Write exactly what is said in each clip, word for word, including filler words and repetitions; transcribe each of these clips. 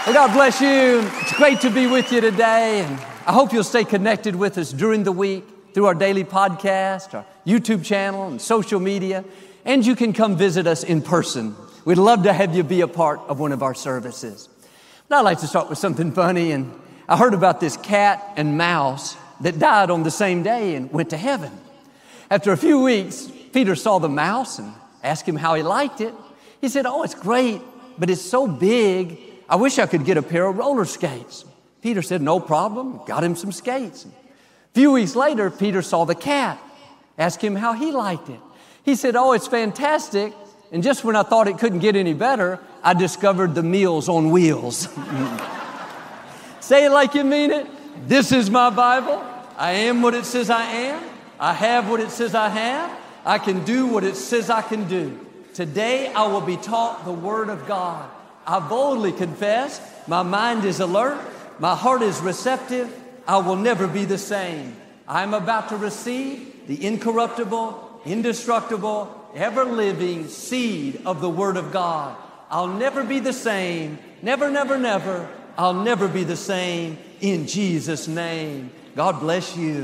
Well, God bless you. It's great to be with you today, and I hope you'll stay connected with us during the week through our daily podcast, our YouTube channel, and social media, and you can come visit us in person. We'd love to have you be a part of one of our services. But I'd like to start with something funny, and I heard about this cat and mouse that died on the same day and went to heaven. After a few weeks, Peter saw the mouse and asked him how he liked it. He said, "Oh, it's great, but it's so big, I wish I could get a pair of roller skates." Peter said, "No problem," got him some skates. A few weeks later, Peter saw the cat, asked him how he liked it. He said, "Oh, it's fantastic, and just when I thought it couldn't get any better, I discovered the Meals on Wheels." Say it like you mean it. This is my Bible. I am what it says I am. I have what it says I have. I can do what it says I can do. Today, I will be taught the Word of God. I boldly confess, my mind is alert, my heart is receptive, I will never be the same. I am about to receive the incorruptible, indestructible, ever-living seed of the Word of God. I'll never be the same, never, never, never, I'll never be the same in Jesus' name. God bless you.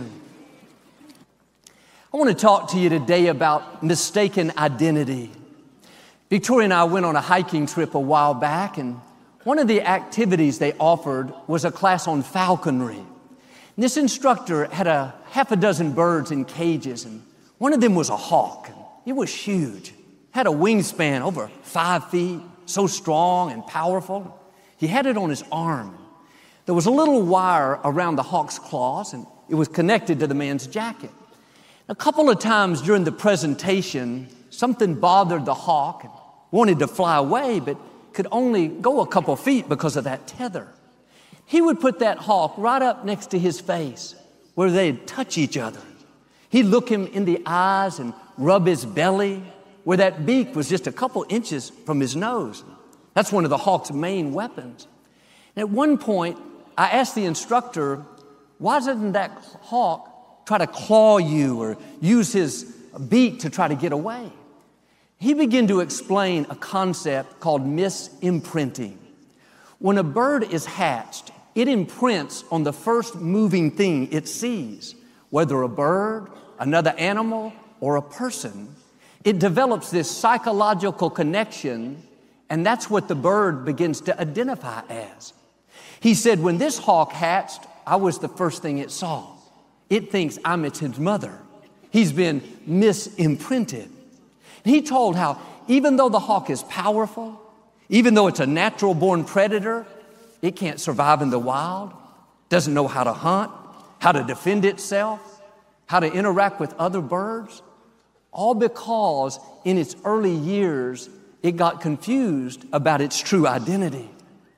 I want to talk to you today about mistaken identity. Victoria and I went on a hiking trip a while back, and one of the activities they offered was a class on falconry. And this instructor had a half a dozen birds in cages, and one of them was a hawk. It was huge, had a wingspan over five feet, so strong and powerful. He had it on his arm. There was a little wire around the hawk's claws, and it was connected to the man's jacket. A couple of times during the presentation, something bothered the hawk and wanted to fly away, but could only go a couple feet because of that tether. He would put that hawk right up next to his face where they'd touch each other. He'd look him in the eyes and rub his belly where that beak was just a couple inches from his nose. That's one of the hawk's main weapons. And at one point, I asked the instructor, why doesn't that hawk try to claw you or use his beak to try to get away? He began to explain a concept called misimprinting. When a bird is hatched, it imprints on the first moving thing it sees, whether a bird, another animal, or a person. It develops this psychological connection, and that's what the bird begins to identify as. He said, when this hawk hatched, I was the first thing it saw. It thinks I'm its mother. He's been misimprinted. He told how even though the hawk is powerful, even though it's a natural-born predator, it can't survive in the wild, doesn't know how to hunt, how to defend itself, how to interact with other birds, all because in its early years, it got confused about its true identity.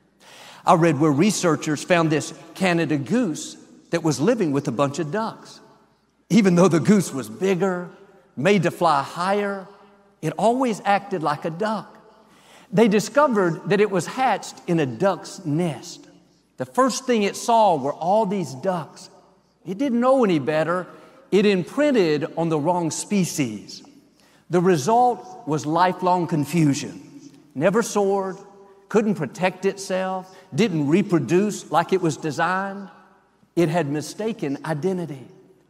I read where researchers found this Canada goose that was living with a bunch of ducks. Even though the goose was bigger, made to fly higher, it always acted like a duck. They discovered that it was hatched in a duck's nest. The first thing it saw were all these ducks. It didn't know any better. It imprinted on the wrong species. The result was lifelong confusion. Never soared, couldn't protect itself, didn't reproduce like it was designed. It had mistaken identity.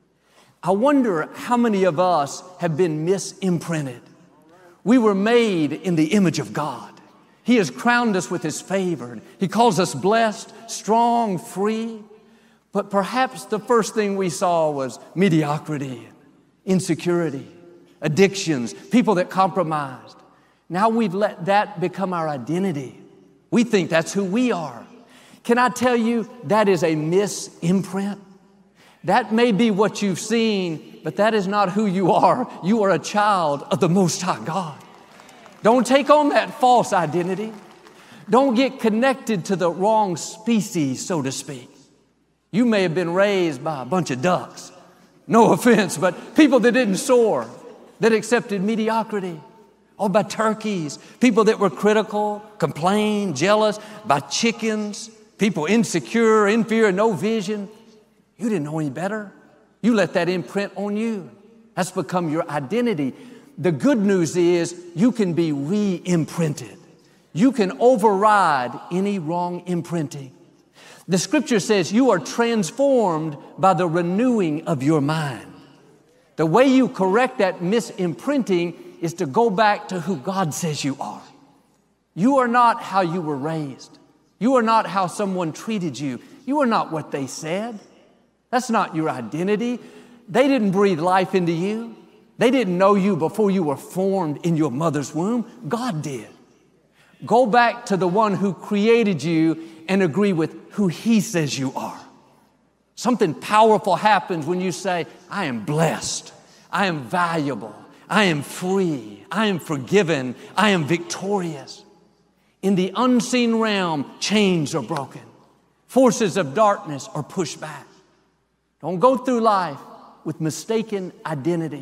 I wonder how many of us have been misimprinted. We were made in the image of God. He has crowned us with His favor. He calls us blessed, strong, free. But perhaps the first thing we saw was mediocrity, insecurity, addictions, people that compromised. Now we've let that become our identity. We think that's who we are. Can I tell you that is a misimprint? That may be what you've seen, but that is not who you are. You are a child of the Most High God. Don't take on that false identity. Don't get connected to the wrong species, so to speak. You may have been raised by a bunch of ducks. No offense, but people that didn't soar, that accepted mediocrity. Or by turkeys, people that were critical, complained, jealous, by chickens, people insecure, inferior, no vision. You didn't know any better. You let that imprint on you. That's become your identity. The good news is you can be re-imprinted. You can override any wrong imprinting. The scripture says you are transformed by the renewing of your mind. The way you correct that misimprinting is to go back to who God says you are. You are not how you were raised. You are not how someone treated you. You are not what they said. That's not your identity. They didn't breathe life into you. They didn't know you before you were formed in your mother's womb. God did. Go back to the one who created you and agree with who He says you are. Something powerful happens when you say, I am blessed, I am valuable, I am free, I am forgiven, I am victorious. In the unseen realm, chains are broken. Forces of darkness are pushed back. Don't go through life with mistaken identity.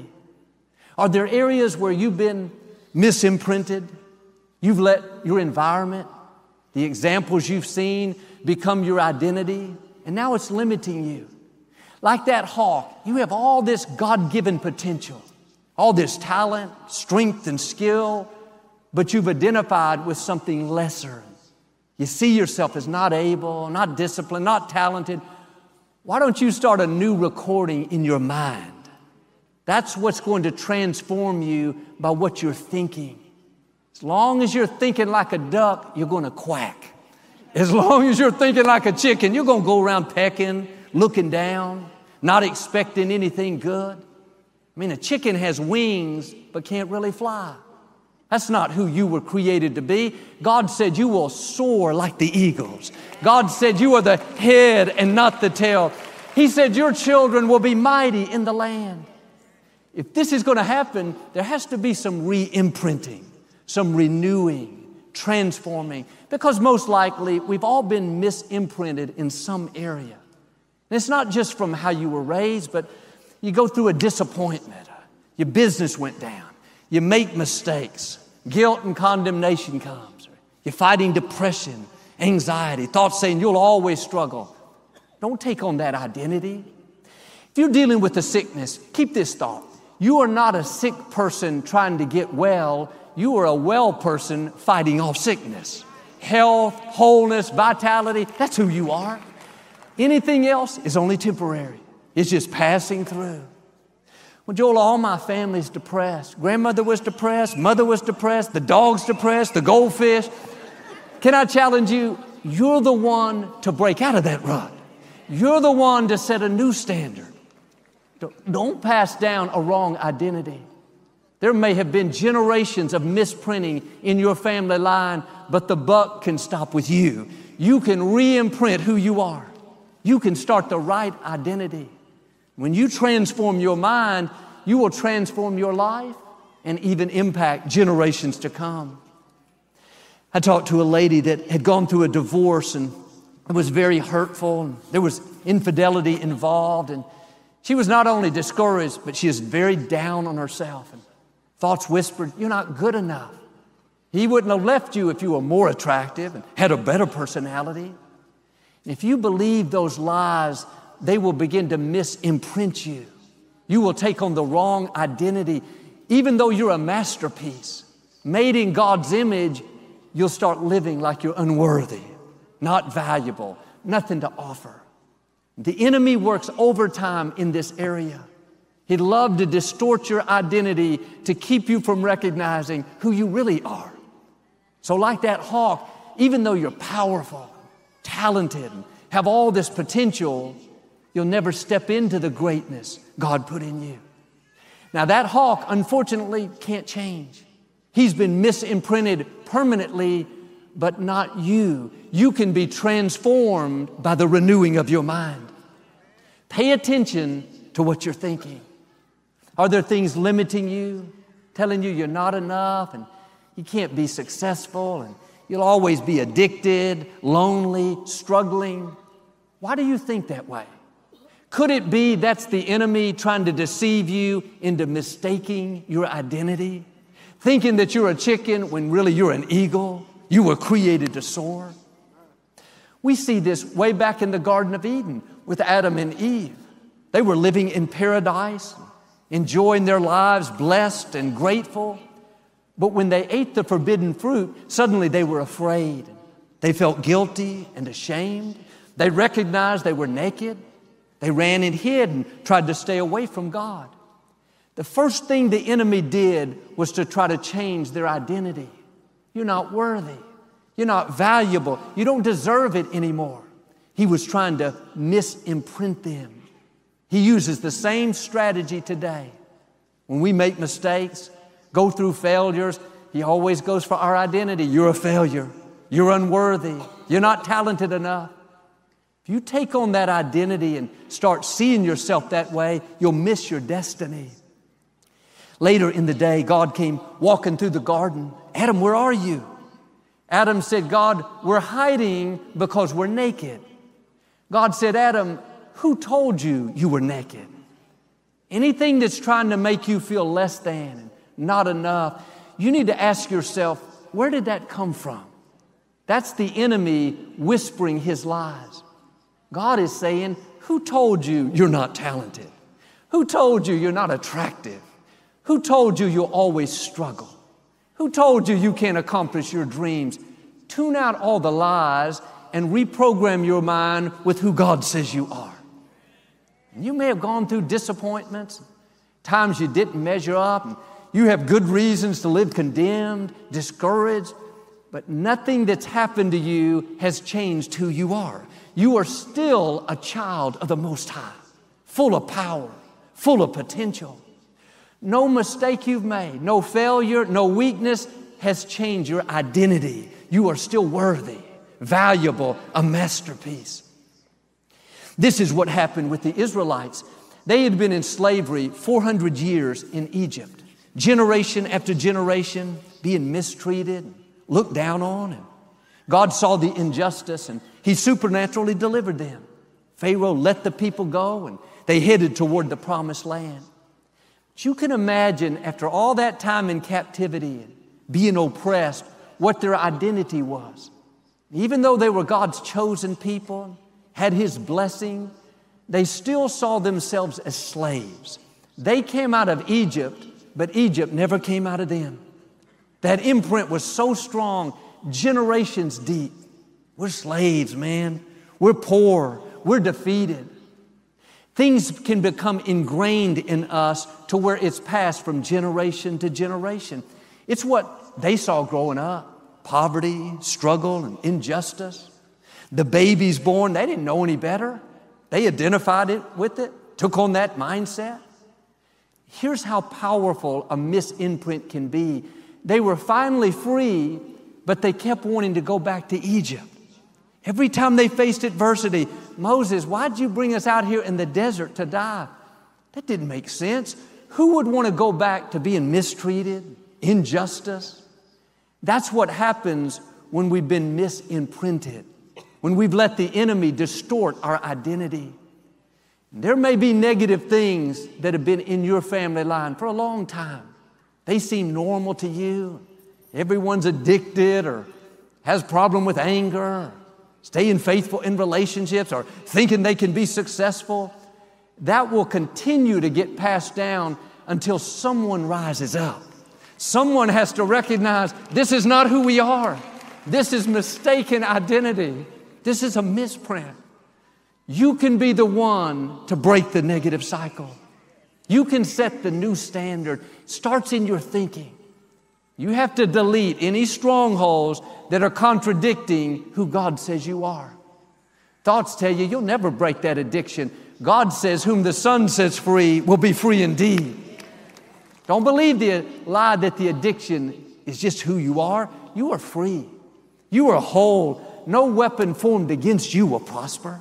Are there areas where you've been misimprinted? You've let your environment, the examples you've seen, become your identity, and now it's limiting you. Like that hawk, you have all this God-given potential, all this talent, strength, and skill, but you've identified with something lesser. You see yourself as not able, not disciplined, not talented. Why don't you start a new recording in your mind? That's what's going to transform you by what you're thinking. As long as you're thinking like a duck, you're going to quack. As long as you're thinking like a chicken, you're going to go around pecking, looking down, not expecting anything good. I mean, a chicken has wings but can't really fly. That's not who you were created to be. God said you will soar like the eagles. God said you are the head and not the tail. He said your children will be mighty in the land. If this is going to happen, there has to be some re-imprinting, some renewing, transforming, because most likely we've all been misimprinted in some area. And it's not just from how you were raised, but you go through a disappointment. Your business went down. You make mistakes. Guilt and condemnation comes. You're fighting depression, anxiety, thoughts saying you'll always struggle. Don't take on that identity. If you're dealing with a sickness, keep this thought. You are not a sick person trying to get well. You are a well person fighting off sickness. Health, wholeness, vitality, that's who you are. Anything else is only temporary. It's just passing through. Well, Joel, all my family's depressed. Grandmother was depressed. Mother was depressed. The dog's depressed. The goldfish. Can I challenge you? You're the one to break out of that rut. You're the one to set a new standard. Don't pass down a wrong identity. There may have been generations of misprinting in your family line, but the buck can stop with you. You can re-imprint who you are. You can start the right identity. When you transform your mind, you will transform your life and even impact generations to come. I talked to a lady that had gone through a divorce, and it was very hurtful, and there was infidelity involved, and she was not only discouraged, but she was very down on herself. And thoughts whispered, you're not good enough. He wouldn't have left you if you were more attractive and had a better personality. If you believe those lies, they will begin to misimprint you. You will take on the wrong identity. Even though you're a masterpiece, made in God's image, you'll start living like you're unworthy, not valuable, nothing to offer. The enemy works overtime in this area. He'd love to distort your identity to keep you from recognizing who you really are. So like that hawk, even though you're powerful, talented, and have all this potential, you'll never step into the greatness God put in you. Now that hawk, unfortunately, can't change. He's been misimprinted permanently, but not you. You can be transformed by the renewing of your mind. Pay attention to what you're thinking. Are there things limiting you, telling you you're not enough and you can't be successful and you'll always be addicted, lonely, struggling? Why do you think that way? Could it be that's the enemy trying to deceive you into mistaking your identity? Thinking that you're a chicken when really you're an eagle? You were created to soar? We see this way back in the Garden of Eden with Adam and Eve. They were living in paradise, enjoying their lives, blessed and grateful. But when they ate the forbidden fruit, suddenly they were afraid. They felt guilty and ashamed. They recognized they were naked. They ran and hid and tried to stay away from God. The first thing the enemy did was to try to change their identity. You're not worthy. You're not valuable. You don't deserve it anymore. He was trying to misimprint them. He uses the same strategy today. When we make mistakes, go through failures, he always goes for our identity. You're a failure. You're unworthy. You're not talented enough. If you take on that identity and start seeing yourself that way, you'll miss your destiny. Later in the day, God came walking through the garden. Adam, where are you? Adam said, God, we're hiding because we're naked. God said, Adam, who told you you were naked? Anything that's trying to make you feel less than and not enough, you need to ask yourself, where did that come from? That's the enemy whispering his lies. God is saying, who told you you're not talented? Who told you you're not attractive? Who told you you'll always struggle? Who told you you can't accomplish your dreams? Tune out all the lies and reprogram your mind with who God says you are. You may have gone through disappointments, times you didn't measure up, and you have good reasons to live condemned, discouraged, but nothing that's happened to you has changed who you are. You are still a child of the Most High, full of power, full of potential. No mistake you've made, no failure, no weakness has changed your identity. You are still worthy, valuable, a masterpiece. This is what happened with the Israelites. They had been in slavery four hundred years in Egypt, generation after generation, being mistreated, looked down on. And God saw the injustice and He supernaturally delivered them. Pharaoh let the people go and they headed toward the promised land. But you can imagine after all that time in captivity and being oppressed, what their identity was. Even though they were God's chosen people, had His blessing, they still saw themselves as slaves. They came out of Egypt, but Egypt never came out of them. That imprint was so strong, generations deep. We're slaves, man. We're poor. We're defeated. Things can become ingrained in us to where it's passed from generation to generation. It's what they saw growing up. Poverty, struggle, and injustice. The babies born, they didn't know any better. They identified it with it, took on that mindset. Here's how powerful a misimprint can be. They were finally free, but they kept wanting to go back to Egypt. Every time they faced adversity, Moses, why'd you bring us out here in the desert to die? That didn't make sense. Who would want to go back to being mistreated, injustice? That's what happens when we've been misimprinted, when we've let the enemy distort our identity. There may be negative things that have been in your family line for a long time. They seem normal to you. Everyone's addicted or has a problem with anger, or staying faithful in relationships, or thinking they can be successful. That will continue to get passed down until someone rises up. Someone has to recognize this is not who we are. This is mistaken identity. This is a misprint. You can be the one to break the negative cycle. You can set the new standard. It starts in your thinking. You have to delete any strongholds that are contradicting who God says you are. Thoughts tell you you'll never break that addiction. God says, whom the Son sets free will be free indeed. Don't believe the lie that the addiction is just who you are. You are free. You are whole. No weapon formed against you will prosper.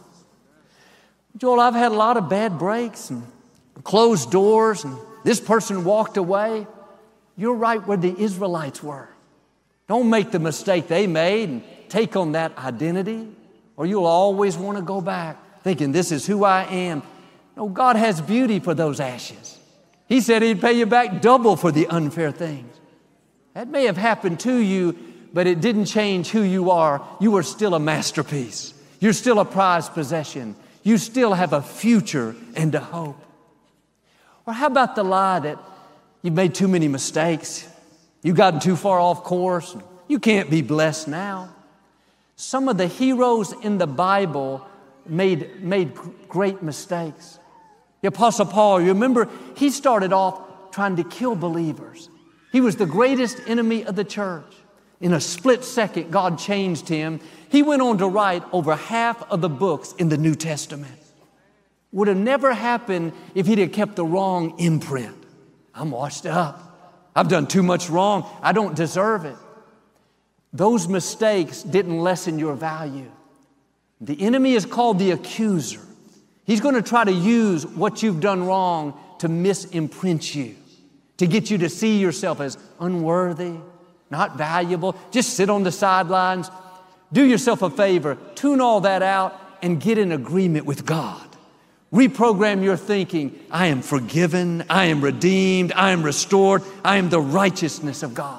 Joel, I've had a lot of bad breaks and closed doors, and this person walked away. You're right where the Israelites were. Don't make the mistake they made and take on that identity, or you'll always want to go back thinking this is who I am. No, God has beauty for those ashes. He said He'd pay you back double for the unfair things. That may have happened to you, but it didn't change who you are. You are still a masterpiece. You're still a prized possession. You still have a future and a hope. Or how about the lie that you've made too many mistakes? You've gotten too far off course. You can't be blessed now. Some of the heroes in the Bible made, made great mistakes. The Apostle Paul, you remember, he started off trying to kill believers. He was the greatest enemy of the church. In a split second, God changed him. He went on to write over half of the books in the New Testament. Would have never happened if he'd have kept the wrong imprint. I'm washed up. I've done too much wrong. I don't deserve it. Those mistakes didn't lessen your value. The enemy is called the accuser. He's going to try to use what you've done wrong to misimprint you, to get you to see yourself as unworthy, not valuable. Just sit on the sidelines. Do yourself a favor. Tune all that out and get in agreement with God. Reprogram your thinking. I am forgiven. I am redeemed. I am restored. I am the righteousness of God.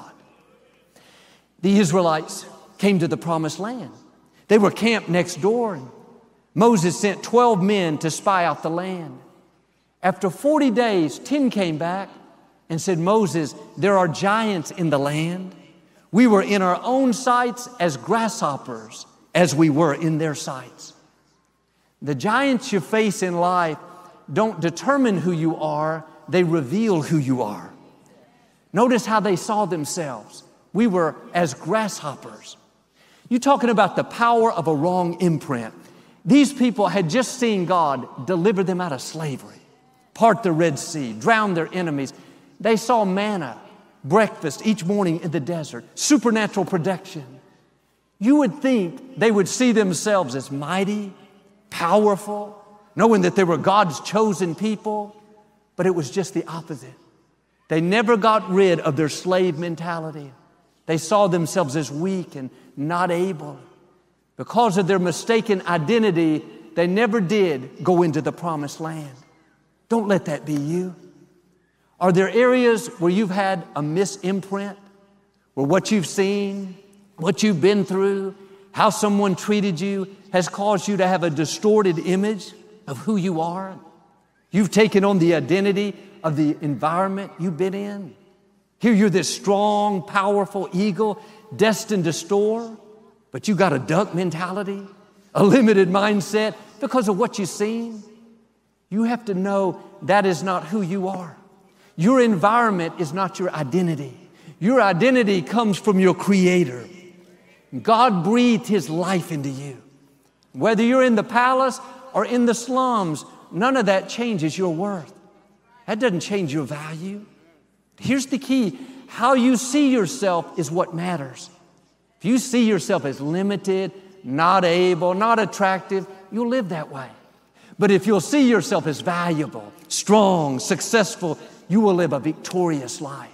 The Israelites came to the promised land. They were camped next door. And Moses sent twelve men to spy out the land. After forty days, ten came back and said, Moses, there are giants in the land. We were in our own sights as grasshoppers, as we were in their sights. The giants you face in life don't determine who you are, they reveal who you are. Notice how they saw themselves. We were as grasshoppers. You're talking about the power of a wrong imprint. These people had just seen God deliver them out of slavery, part the Red Sea, drown their enemies. They saw manna, breakfast each morning in the desert, supernatural protection. You would think they would see themselves as mighty, powerful, knowing that they were God's chosen people, but it was just the opposite. They never got rid of their slave mentality. They saw themselves as weak and not able. Because of their mistaken identity, they never did go into the promised land. Don't let that be you. Are there areas where you've had a misimprint, where what you've seen, what you've been through, how someone treated you has caused you to have a distorted image of who you are? You've taken on the identity of the environment you've been in. Here you're this strong, powerful eagle destined to soar, but you got a duck mentality, a limited mindset because of what you've seen. You have to know that is not who you are. Your environment is not your identity. Your identity comes from your Creator. God breathed His life into you. Whether you're in the palace or in the slums, none of that changes your worth. That doesn't change your value. Here's the key. How you see yourself is what matters. If you see yourself as limited, not able, not attractive, you'll live that way. But if you'll see yourself as valuable, strong, successful, you will live a victorious life.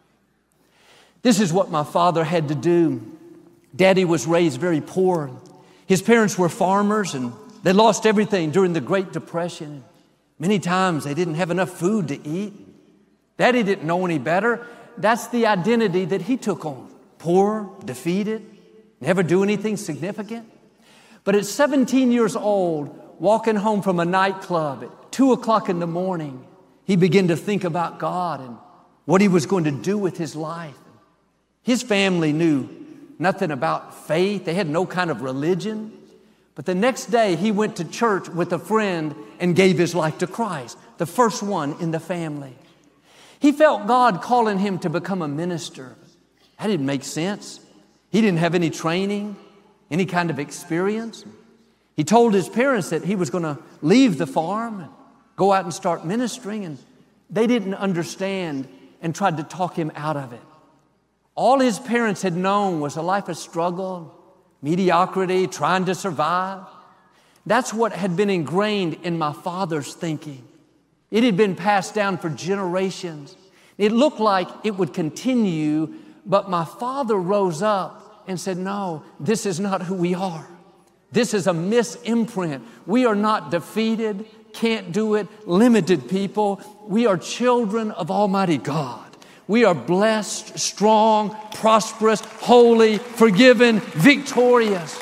This is what my father had to do. Daddy was raised very poor. His parents were farmers and they lost everything during the Great Depression. Many times they didn't have enough food to eat. Daddy didn't know any better. That's the identity that he took on. Poor, defeated, never do anything significant. But at seventeen years old, walking home from a nightclub at two o'clock in the morning, he began to think about God and what he was going to do with his life. His family knew nothing about faith. They had no kind of religion. But the next day, he went to church with a friend and gave his life to Christ, the first one in the family. He felt God calling him to become a minister. That didn't make sense. He didn't have any training, any kind of experience. He told his parents that he was going to leave the farm and go out and start ministering, and they didn't understand and tried to talk him out of it. All his parents had known was a life of struggle, mediocrity, trying to survive. That's what had been ingrained in my father's thinking. It had been passed down for generations. It looked like it would continue, but my father rose up and said, no, this is not who we are. This is a misimprint. We are not defeated, can't do it, limited people. We are children of Almighty God. We are blessed, strong, prosperous, holy, forgiven, victorious.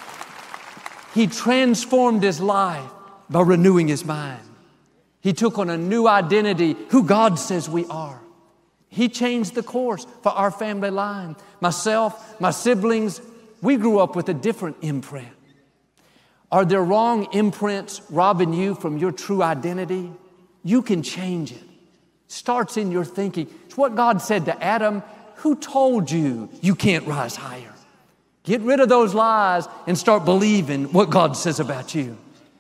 He transformed his life by renewing his mind. He took on a new identity, who God says we are. He changed the course for our family line. Myself, my siblings, we grew up with a different imprint. Are there wrong imprints robbing you from your true identity? You can change it. It starts in your thinking. It's what God said to Adam. Who told you you can't rise higher? Get rid of those lies and start believing what God says about you.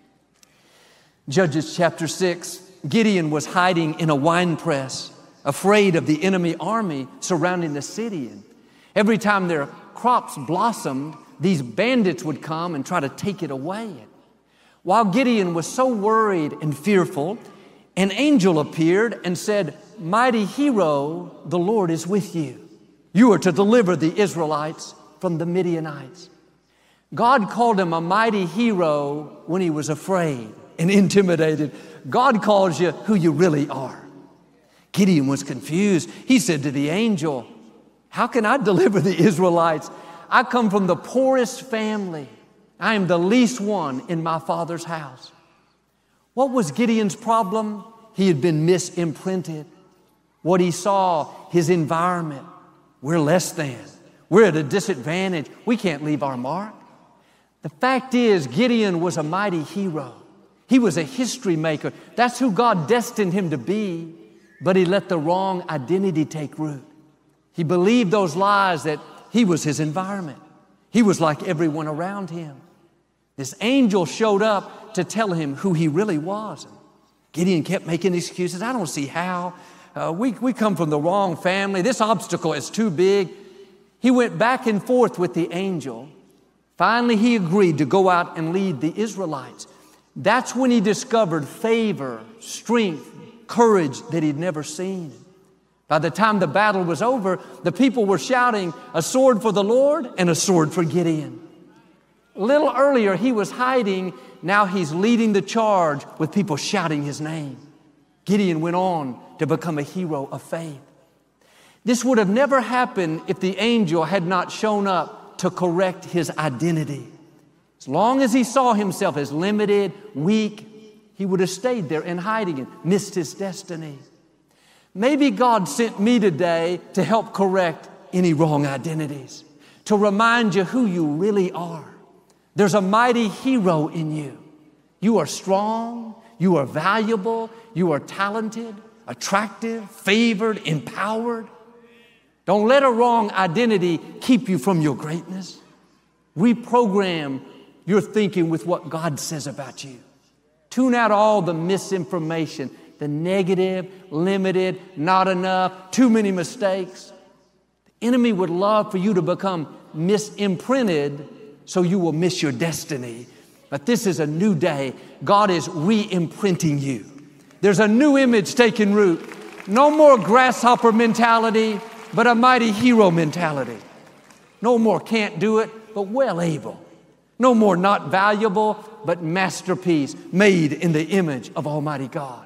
Judges chapter six, Gideon was hiding in a wine press, afraid of the enemy army surrounding the city. And every time their crops blossomed, these bandits would come and try to take it away. While Gideon was so worried and fearful, an angel appeared and said, "Mighty hero, the Lord is with you. You are to deliver the Israelites from the Midianites." God called him a mighty hero when he was afraid and intimidated. God calls you who you really are. Gideon was confused. He said to the angel, "How can I deliver the Israelites? I come from the poorest family. I am the least one in my father's house." What was Gideon's problem? He had been misimprinted. What he saw, his environment. We're less than. We're at a disadvantage. We can't leave our mark. The fact is, Gideon was a mighty hero. He was a history maker. That's who God destined him to be, but he let the wrong identity take root. He believed those lies that he was his environment. He was like everyone around him. This angel showed up to tell him who he really was. Gideon kept making excuses. I don't see how. Uh, we, we come from the wrong family. This obstacle is too big. He went back and forth with the angel. Finally, he agreed to go out and lead the Israelites. That's when he discovered favor, strength, courage that he'd never seen. By the time the battle was over, the people were shouting, "A sword for the Lord and a sword for Gideon." A little earlier, he was hiding. Now he's leading the charge with people shouting his name. Gideon went on to become a hero of faith. This would have never happened if the angel had not shown up to correct his identity. As long as he saw himself as limited, weak, he would have stayed there in hiding and missed his destiny. Maybe God sent me today to help correct any wrong identities, to remind you who you really are. There's a mighty hero in you. You are strong, you are valuable, you are talented, attractive, favored, empowered. Don't let a wrong identity keep you from your greatness. Reprogram your thinking with what God says about you. Tune out all the misinformation, the negative, limited, not enough, too many mistakes. The enemy would love for you to become misimprinted so you will miss your destiny. But this is a new day. God is re-imprinting you. There's a new image taking root. No more grasshopper mentality, but a mighty hero mentality. No more can't do it, but well able. No more not valuable, but masterpiece made in the image of Almighty God.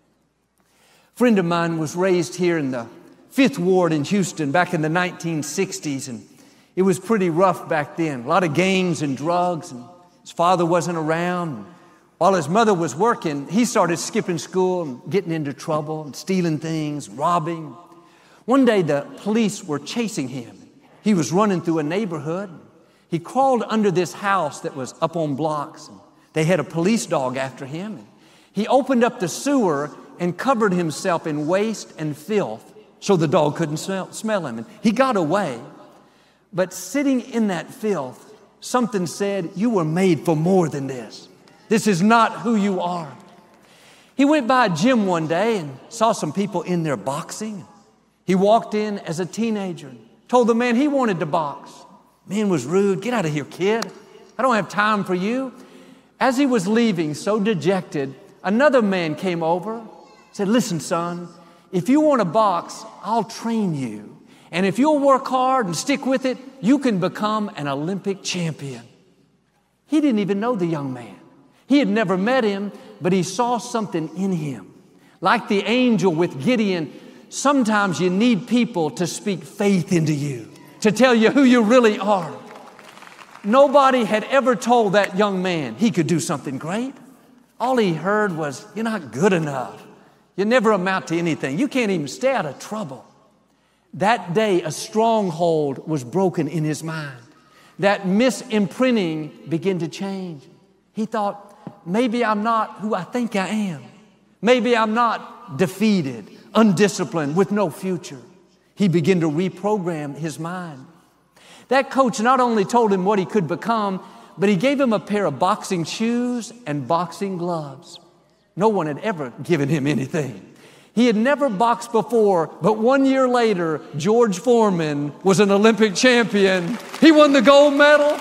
A friend of mine was raised here in the Fifth Ward in Houston back in the nineteen sixties, and it was pretty rough back then. A lot of gangs and drugs, and his father wasn't around. While his mother was working, he started skipping school and getting into trouble and stealing things, robbing. One day the police were chasing him. He was running through a neighborhood. He crawled under this house that was up on blocks. And they had a police dog after him. And he opened up the sewer and covered himself in waste and filth so the dog couldn't smell, smell him. And he got away. But sitting in that filth, something said, "You were made for more than this. This is not who you are." He went by a gym one day and saw some people in there boxing. He walked in as a teenager and told the man he wanted to box. Man was rude. "Get out of here, kid. I don't have time for you." As he was leaving, so dejected, another man came over, said, "Listen, son, if you want to box, I'll train you. And if you'll work hard and stick with it, you can become an Olympic champion." He didn't even know the young man. He had never met him, but he saw something in him. Like the angel with Gideon, sometimes you need people to speak faith into you, to tell you who you really are. Nobody had ever told that young man he could do something great. All he heard was, "You're not good enough. You never amount to anything. You can't even stay out of trouble." That day, a stronghold was broken in his mind. That misimprinting began to change. He thought, maybe I'm not who I think I am. Maybe I'm not defeated, undisciplined, with no future. He began to reprogram his mind. That coach not only told him what he could become, but he gave him a pair of boxing shoes and boxing gloves. No one had ever given him anything. He had never boxed before, but one year later, George Foreman was an Olympic champion. He won the gold medal.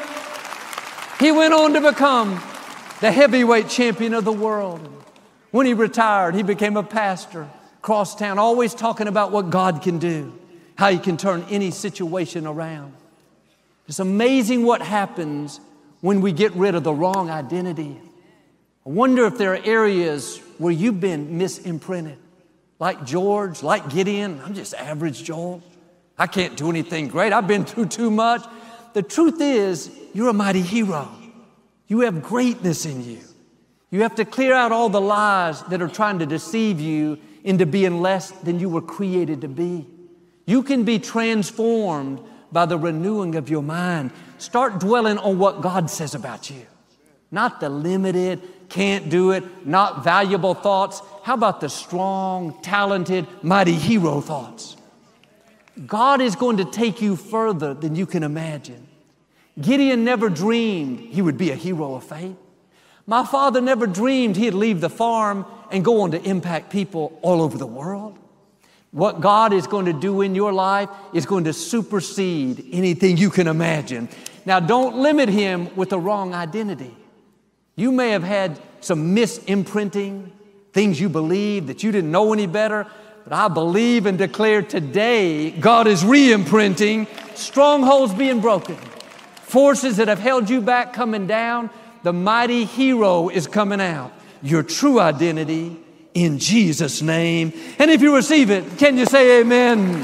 He went on to become the heavyweight champion of the world. When he retired, he became a pastor across town, always talking about what God can do, how He can turn any situation around. It's amazing what happens when we get rid of the wrong identity. I wonder if there are areas where you've been misimprinted. Like George, like Gideon, I'm just average Joel. I can't do anything great. I've been through too much. The truth is, you're a mighty hero. You have greatness in you. You have to clear out all the lies that are trying to deceive you into being less than you were created to be. You can be transformed by the renewing of your mind. Start dwelling on what God says about you. Not the limited, can't do it, not valuable thoughts. How about the strong, talented, mighty hero thoughts? God is going to take you further than you can imagine. Gideon never dreamed he would be a hero of faith. My father never dreamed he'd leave the farm and go on to impact people all over the world. What God is going to do in your life is going to supersede anything you can imagine. Now, don't limit Him with the wrong identity. You may have had some misimprinting, things you believe that you didn't know any better, but I believe and declare today God is re-imprinting, strongholds being broken, forces that have held you back coming down. The mighty hero is coming out. Your true identity in Jesus' name. And if you receive it, can you say amen?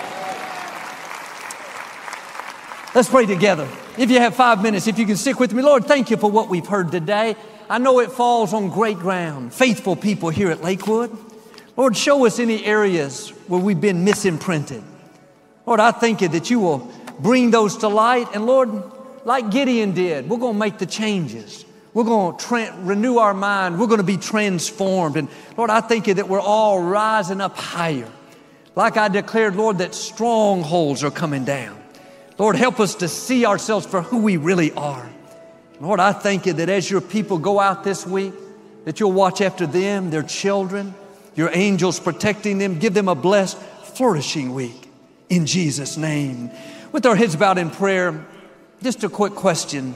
Let's pray together. If you have five minutes, if you can stick with me. Lord, thank you for what we've heard today. I know it falls on great ground. Faithful people here at Lakewood. Lord, show us any areas where we've been misimprinted. Lord, I thank you that you will bring those to light. And Lord, like Gideon did, we're going to make the changes. We're going to tra- renew our mind. We're going to be transformed. And Lord, I thank you that we're all rising up higher. Like I declared, Lord, that strongholds are coming down. Lord, help us to see ourselves for who we really are. Lord, I thank you that as your people go out this week, that you'll watch after them, their children, your angels protecting them. Give them a blessed, flourishing week in Jesus' name. With our heads bowed in prayer, just a quick question.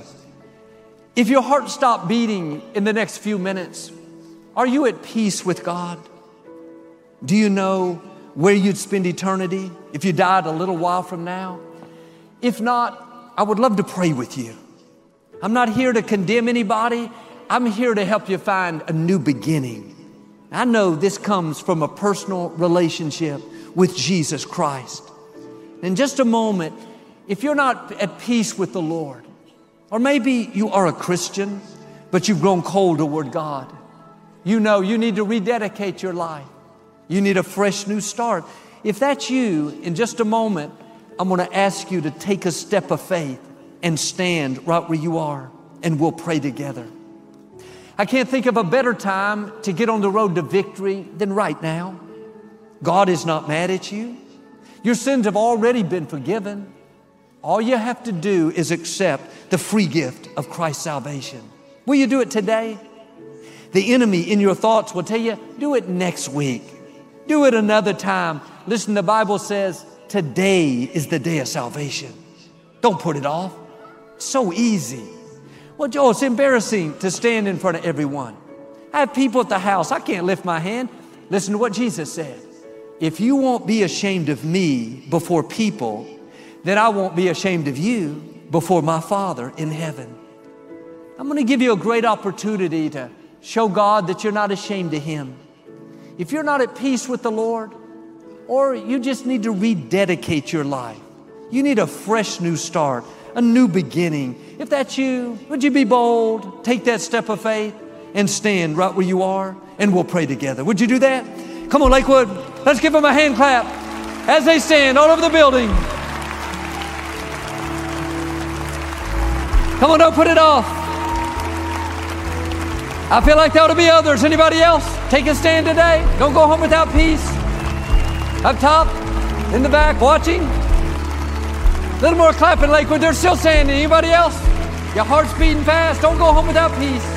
If your heart stopped beating in the next few minutes, are you at peace with God? Do you know where you'd spend eternity if you died a little while from now? If not, I would love to pray with you. I'm not here to condemn anybody. I'm here to help you find a new beginning. I know this comes from a personal relationship with Jesus Christ. In just a moment, if you're not at peace with the Lord, or maybe you are a Christian, but you've grown cold toward God, you know you need to rededicate your life. You need a fresh new start. If that's you, in just a moment, I'm going to ask you to take a step of faith and stand right where you are, and we'll pray together. I can't think of a better time to get on the road to victory than right now. God is not mad at you. Your sins have already been forgiven. All you have to do is accept the free gift of Christ's salvation. Will you do it today? The enemy in your thoughts will tell you, do it next week. Do it another time. Listen, the Bible says, today is the day of salvation. Don't put it off. It's so easy. Well, Joel, it's embarrassing to stand in front of everyone. I have people at the house. I can't lift my hand. Listen to what Jesus said. If you won't be ashamed of me before people, then I won't be ashamed of you before my Father in heaven. I'm going to give you a great opportunity to show God that you're not ashamed of Him. If you're not at peace with the Lord, or you just need to rededicate your life, you need a fresh new start, a new beginning. If that's you, would you be bold? Take that step of faith and stand right where you are, and we'll pray together. Would you do that? Come on, Lakewood. Let's give them a hand clap. as they stand all over the building. Come on, don't put it off. I feel like there ought to be others. Anybody else? Take a stand today. Don't go home without peace. Up top, in the back, watching. A little more clapping, Lakewood. They're still standing. Anybody else? Your heart's beating fast. Don't go home without peace.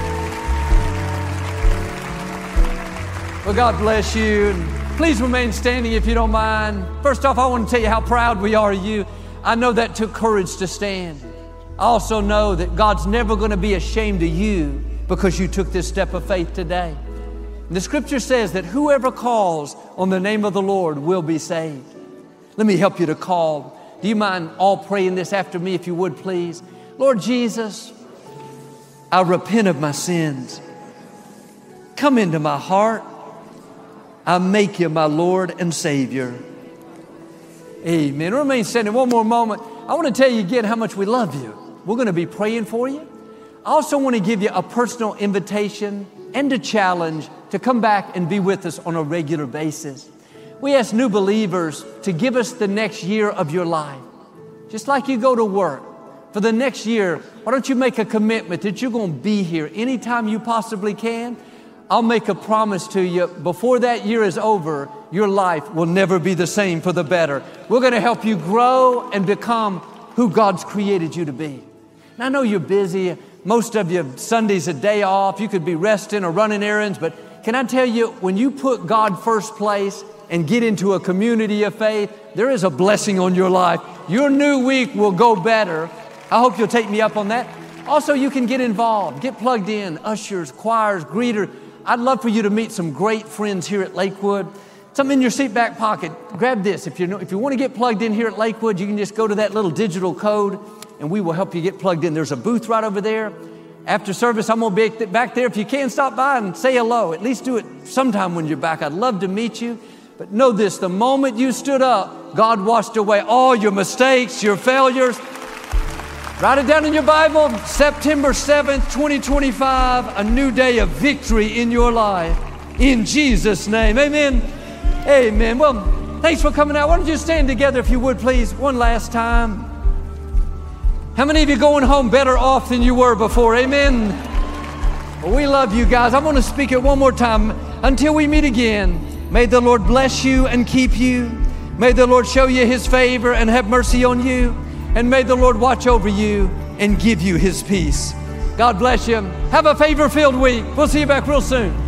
Well, God bless you. And please remain standing if you don't mind. First off, I want to tell you how proud we are of you. I know that took courage to stand. I also know that God's never going to be ashamed of you because you took this step of faith today. And the scripture says that whoever calls on the name of the Lord will be saved. Let me help you to call. Do you mind all praying this after me if you would, please? Lord Jesus, I repent of my sins. Come into my heart. I make you my Lord and Savior. Amen. Remain standing one more moment. I want to tell you again how much we love you. We're going to be praying for you. I also want to give you a personal invitation and a challenge to come back and be with us on a regular basis. We ask new believers to give us the next year of your life. Just like you go to work. For the next year, why don't you make a commitment that you're going to be here anytime you possibly can? I'll make a promise to you, before that year is over, your life will never be the same for the better. We're going to help you grow and become who God's created you to be. And I know you're busy. Most of you, Sunday's a day off. You could be resting or running errands. But can I tell you, when you put God first place and get into a community of faith, there is a blessing on your life. Your new week will go better. I hope you'll take me up on that. Also, you can get involved, get plugged in, ushers, choirs, greeters. I'd love for you to meet some great friends here at Lakewood. Something in your seat back pocket. Grab this. If you if you want to get plugged in here at Lakewood, you can just go to that little digital code and we will help you get plugged in. There's a booth right over there. After service, I'm going to be back there. If you can, stop by and say hello. At least do it sometime when you're back. I'd love to meet you. But know this, the moment you stood up, God washed away all your mistakes, your failures. Write it down in your Bible. September seventh, twenty twenty-five, a new day of victory in your life. In Jesus' name, amen. Amen. Well, thanks for coming out. Why don't you stand together if you would, please, one last time. How many of you going home better off than you were before? Amen. Well, we love you guys. I'm going to speak it one more time. Until we meet again, may the Lord bless you and keep you. May the Lord show you His favor and have mercy on you. And may the Lord watch over you and give you His peace. God bless you. Have a favor-filled week. We'll see you back real soon.